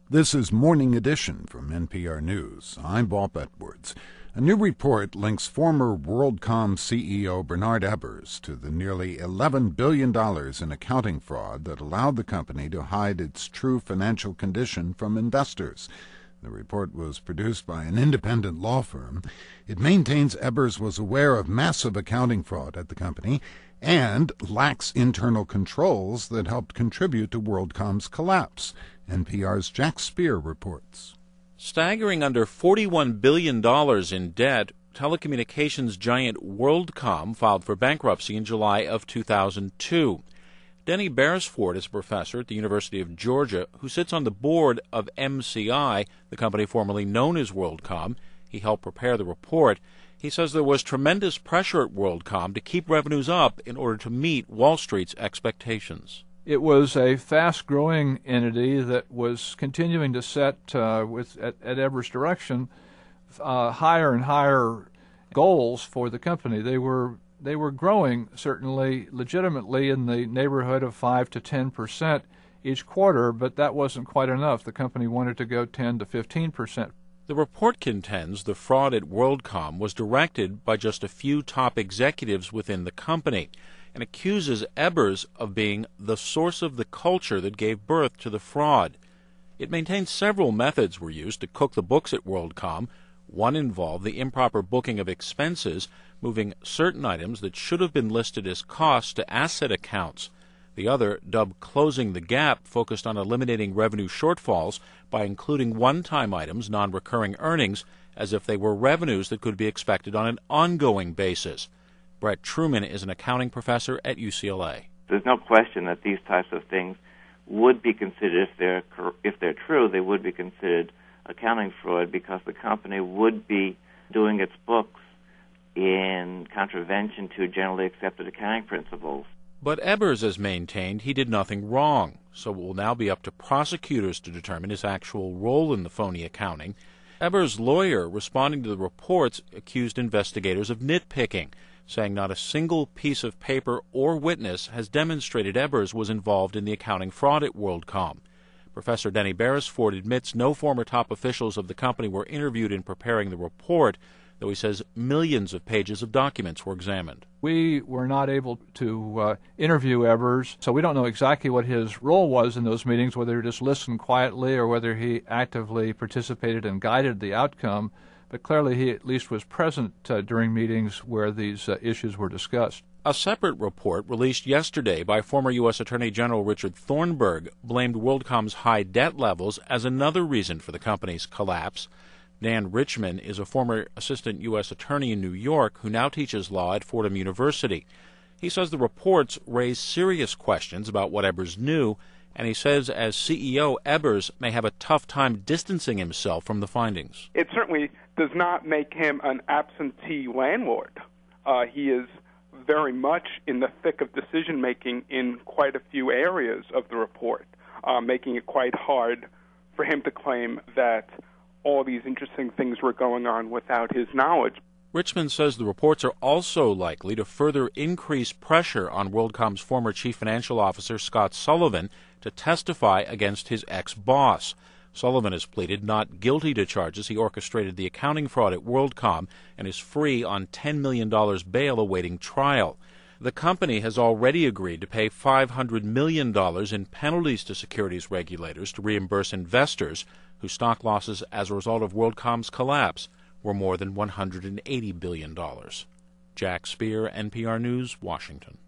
This is Morning Edition from NPR News. I'm Bob Edwards. A new report links former WorldCom CEO Bernard Ebbers to the nearly $11 billion in accounting fraud that allowed the company to hide its true financial condition from investors. The report was produced by an independent law firm. It maintains Ebbers was aware of massive accounting fraud at the company and lacks internal controls that helped contribute to WorldCom's collapse. NPR's Jack Speer reports. Staggering under $41 billion in debt, telecommunications giant WorldCom filed for bankruptcy in July of 2002. Denny Beresford is a professor at the University of Georgia who sits on the board of MCI, the company formerly known as WorldCom. He helped prepare the report. He says there was tremendous pressure at WorldCom to keep revenues up in order to meet Wall Street's expectations. It was a fast-growing entity that was continuing to set, at Ebbers' direction, higher and higher goals for the company. They were growing, certainly, legitimately in the neighborhood of 5 to 10% each quarter, but that wasn't quite enough. The company wanted to go 10 to 15%. The report contends the fraud at WorldCom was directed by just a few top executives within the company, and accuses Ebbers of being the source of the culture that gave birth to the fraud. It maintains several methods were used to cook the books at WorldCom. One involved the improper booking of expenses, moving certain items that should have been listed as costs to asset accounts. The other, dubbed Closing the Gap, focused on eliminating revenue shortfalls by including one-time items, non-recurring earnings, as if they were revenues that could be expected on an ongoing basis. Brett Truman is an accounting professor at UCLA. There's no question that these types of things would be considered, if they're true, they would be considered accounting fraud because the company would be doing its books in contravention to generally accepted accounting principles. But Ebbers has maintained he did nothing wrong, so it will now be up to prosecutors to determine his actual role in the phony accounting. Ebbers' lawyer, responding to the reports, accused investigators of nitpicking, saying not a single piece of paper or witness has demonstrated Ebbers was involved in the accounting fraud at WorldCom. Professor Denny Beresford admits no former top officials of the company were interviewed in preparing the report, though he says millions of pages of documents were examined. We were not able to interview Ebbers, so we don't know exactly what his role was in those meetings, whether he just listened quietly or whether he actively participated and guided the outcome. But clearly he at least was present during meetings where these issues were discussed. A separate report released yesterday by former U.S. Attorney General Richard Thornburgh blamed WorldCom's high debt levels as another reason for the company's collapse. Dan Richman is a former assistant U.S. attorney in New York who now teaches law at Fordham University. He says the reports raise serious questions about what Ebbers knew, and he says as CEO, Ebbers may have a tough time distancing himself from the findings. It certainly does not make him an absentee landlord. He is very much in the thick of decision-making in quite a few areas of the report, making it quite hard for him to claim that all these interesting things were going on without his knowledge. Richmond says the reports are also likely to further increase pressure on WorldCom's former chief financial officer, Scott Sullivan, to testify against his ex-boss. Sullivan has pleaded not guilty to charges he orchestrated the accounting fraud at WorldCom and is free on $10 million bail awaiting trial. The company has already agreed to pay $500 million in penalties to securities regulators to reimburse investors whose stock losses as a result of WorldCom's collapse were more than $180 billion. Jack Speer, NPR News, Washington.